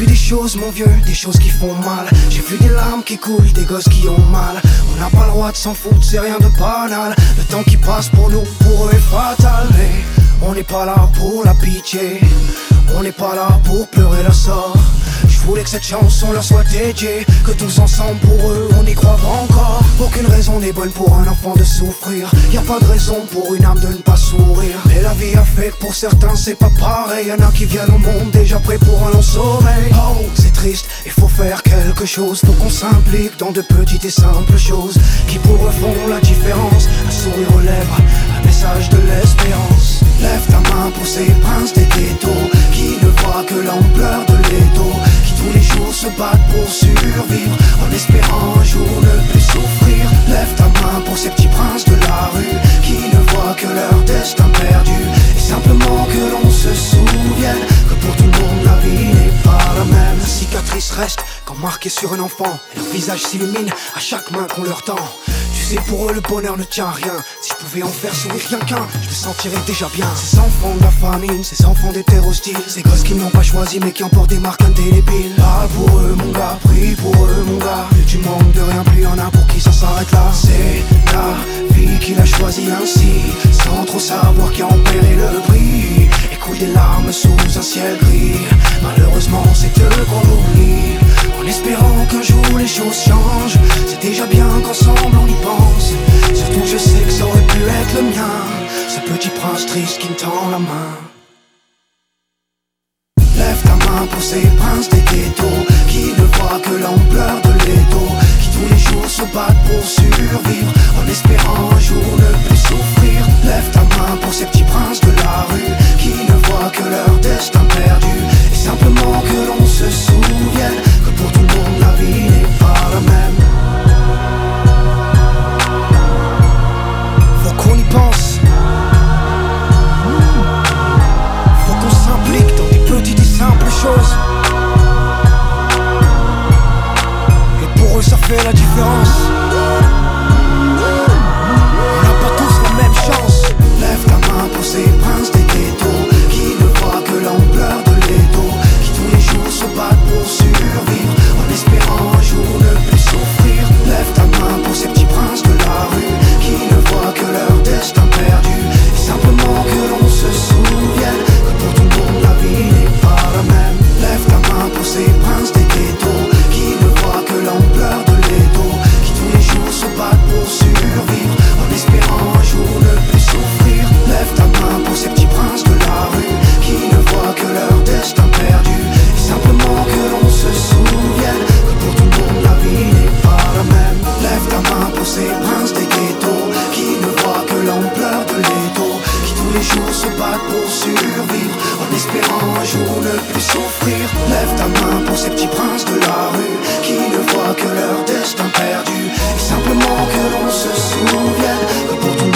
vu des choses mon vieux, des choses qui font mal. J'ai vu des larmes qui coulent, des gosses qui ont mal. On n'a pas le droit de s'en foutre, c'est rien de banal. Le temps qui passe pour nous, pour eux est fatal. Mais on n'est pas là pour la pitié, on n'est pas là pour pleurer leur sort. Je voulais que cette chanson leur soit dédiée, que tous ensemble pour eux on y croit encore. Aucune raison n'est bonne pour un enfant de souffrir, y a pas de raison pour une âme de ne pas sourire. Mais la vie a fait que pour certains c'est pas pareil. Y'en a qui viennent au monde déjà prêts pour un long sommeil. Oh c'est triste, il faut faire quelque chose. Faut qu'on s'implique dans de petites et simples choses qui pour eux font la différence. Un sourire aux lèvres, un message de l'espérance. Lève ta main pour ces princes des ghettos qui ne voient que l'ampleur de l'étau, qui tous les jours se battent pour survivre en espérant un jour ne plus souffrir. Lève ta main pour ces petits princes de la rue qui ne voient que leur destin perdu, et simplement que l'on se souvienne que pour tout le monde la vie n'est pas la même. La cicatrice reste quand marquée sur un enfant, et leur visage s'illumine à chaque main qu'on leur tend. Tu sais pour eux le bonheur ne tient à rien. Si je pouvais en faire sourire rien qu'un, je me sentirais déjà bien. Ces enfants de la famine, ces enfants des terres hostiles, ces gosses qui n'ont pas choisi mais qui emportent des marques indélébiles. Parle pour eux mon gars, prie pour eux mon gars. Plus tu manques de rien, plus y'en a pour qui ça s'arrête là. C'est la vie qu'il a choisi ainsi, sans trop savoir qui en paierait le prix. Et coule des larmes sous un ciel gris. Malheureusement c'est eux qu'on oublie, en espérant qu'un jour les choses changent. C'est déjà bien qu'ensemble on y pense. Surtout je sais que ça aurait pu être le mien, ce petit prince triste qui me tend la main. Lève ta main pour ces princes des ghettos qui ne voient que l'ampleur de l'étau, qui tous les jours se battent pour survivre en espérant un jour ne plus souffrir. Lève ta main pour ces petits princes de la rue qui ne voient que leur destin perdu, et simplement que l'on se souvienne que pour tout le monde la vie n'est pas la même. Faut qu'on y pense, faut qu'on s'implique dans des petites et simples choses, et pour eux ça fait la différence. On n'a pas tous la même chance. Lève ta main pour ces princes des ghettos qui ne voient que l'ampleur de l'étau, qui tous les jours se battent pour survivre en espérant un jour ne plus souffrir. Lève ta main pour ces petits princes de la rue qui ne voient que leur destin perdu, et simplement que l'on se souvienne que pour tout le monde la vie n'est pas la même. Lève ta main pour ces princes des ghettos qui ne voient que l'ampleur de l'étau, qui tous les jours se battent pour survivre en espérant un jour ne plus souffrir. Lève ta main pour ces petits princes de la rue qui ne voient que leur destin perdu, et simplement que l'on se souvienne que pour tout le monde la vie n'est pas la même. Lève ta main pour ces princes des ghettos qui ne voient que l'ampleur de l'étau, qui tous les jours se battent pour survivre en espérant un jour ne plus souffrir. Lève ta main pour ces petits princes de la rue qui ne voient que leur destin perdu, et simplement que l'on se souvienne que pour tout